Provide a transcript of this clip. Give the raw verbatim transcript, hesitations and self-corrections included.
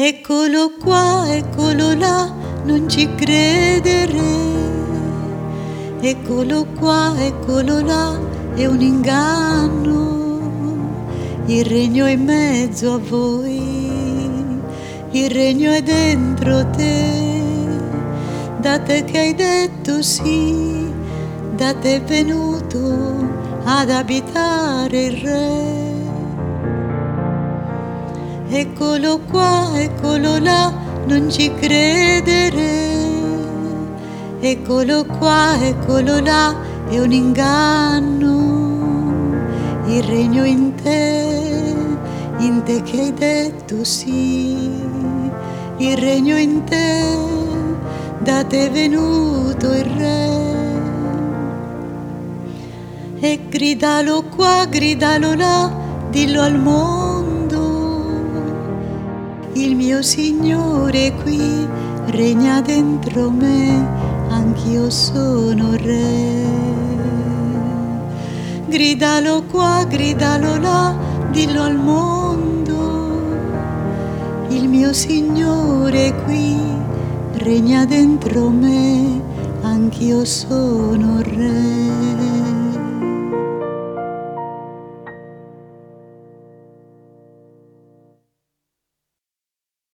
Eccolo qua, eccolo là, non ci credere. Eccolo qua, eccolo là, è un inganno. Il regno è in mezzo a voi, il regno è dentro te. Da te che hai detto sì, da te è venuto ad abitare il Re. Eccolo qua, eccolo là, non ci credere. Eccolo qua, eccolo là, è un inganno. Il regno in te, in te che hai detto sì. Il regno in te, da te è venuto il Re. E gridalo qua, gridalo là, dillo al mondo. Il mio Signore è qui, regna dentro me, anch'io sono Re. Gridalo qua, gridalo là, dillo al mondo. Il mio Signore è qui, regna dentro me, anch'io sono Re.